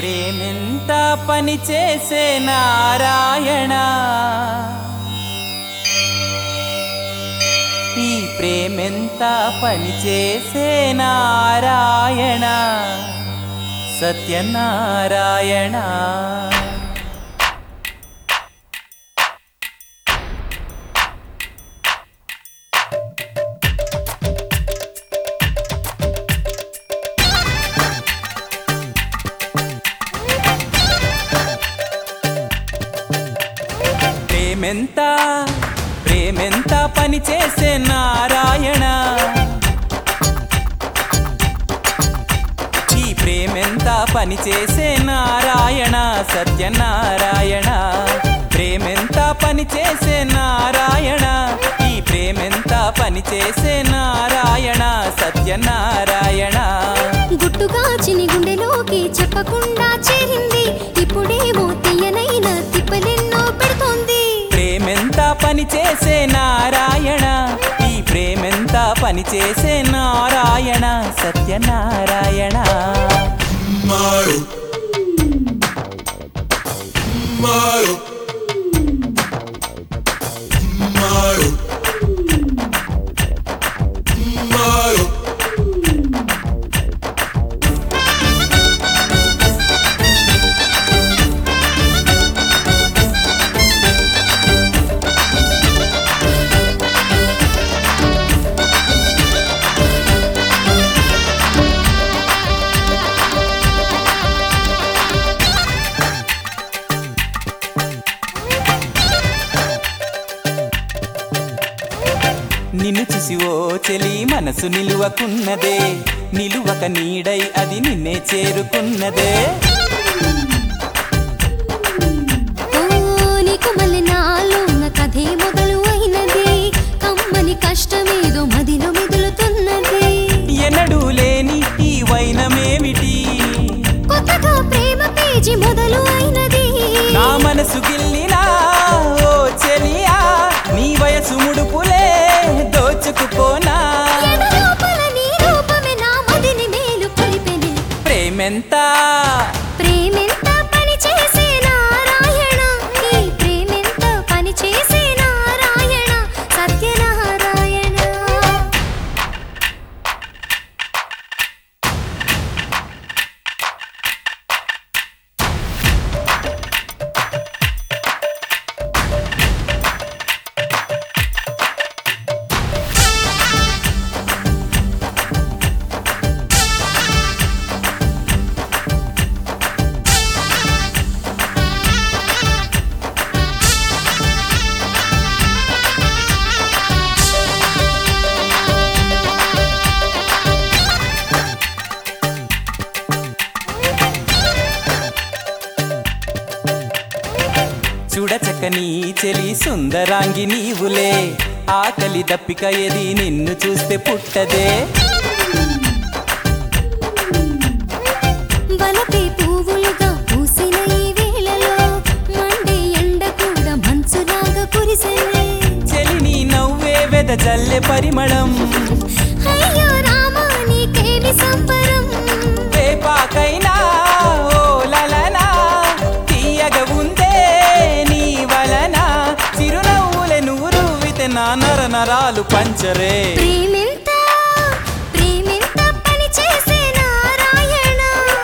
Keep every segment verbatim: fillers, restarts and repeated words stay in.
ప్రేమెంత పని చేసే నారాయణ, ఈ ప్రేమెంత పని చేసే నారాయణ, సత్యనారాయణ. ప్రేమెంత ప్రేమెంత పని చేసే నారాయణ, ఈ ప్రేమెంత పని చేసే నారాయణ, సత్యనారాయణ. ప్రేమెంత పని చేసే నారాయణ, ఈ ప్రేమెంత పని చేసే నారాయణ, సత్యనారాయణ. గుట్టుగా చిని గుండెలోకి చెప్పకుండా చేరింది, ఇప్పుడేమో తీయనైన తిప్పలెన్నో పెడుతోంది. ప్రేమెంత పని చేసే నారాయణ, ఈ ప్రేమెంత పని చేసే Narayana, Satyanarayana. Maru Maru Maru Maru నిన్ను చూసి ఓ చెలి మనసు నిలువకున్నదే, నిలువక నీడై అది నిన్నే చేరుకున్నదే. ఓ నీకు మళ్ళీ నాలో నా కథే మొదలు అయినది, కమ్మని కష్టమేదో మదిలో మెదులుతున్నది. ఎన్నడూ లేని ఈ వైనమేమిటి, కొత్తగా ప్రేమ పేజీ మొదలు అయినది. నా మనసు గిల్లినా ఓ చెలియా, నీ వయసు ముడుపులే దోచుకుపోనా. ఎడలోపల నీ రూపమే నా మదిని మేలు కొలిపెను. ప్రేమెంత ప్రేమెంత పని చేసే నారాయణ, ఈ ప్రేమెంత పని చేసే నారాయణ, సత్యనారాయణ. చూడచక్కని చెలి సుందరాంగి నీవులే, ఆకలి దప్పిక ఏది నిన్ను చూస్తే పుట్టదే. వలపే పువ్వులుగా పూసిన ఈ వేళలో మండే ఎండ కూడా మంచులాగా కురిసెనే. చెలి నీ నవ్వే వెద జల్లె పరిమళం, అయ్యో రామా నీకేమి సంబరం. వేపాకైనా ఓ లలనా, తీయగ ఉందే నీ వలన, చిరునవ్వులే నూరు వితే నా నర నరాలు పంచరే. ప్రేమెంత ప్రేమెంత పని చేసే నారాయణ,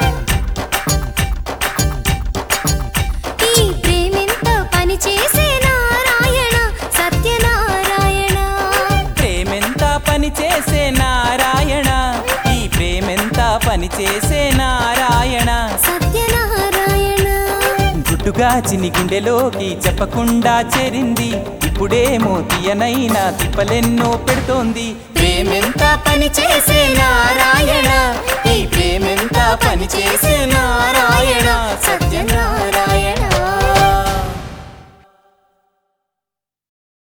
ఈ ప్రేమెంత పని చేసే నారాయణ, సత్యనారాయణ. ప్రేమెంత పని చేసే నారాయణ, ఈ ప్రేమెంత పని చేసే నారాయణ, సత్యనారాయణ. గుట్టుగా చిని గుండెలోకి చెప్పకుండా చేరింది, ఇప్పుడేమో తీయనైనా తిప్పలెన్నో పెడుతోంది. ప్రేమెంత పని చేసే నారాయణ.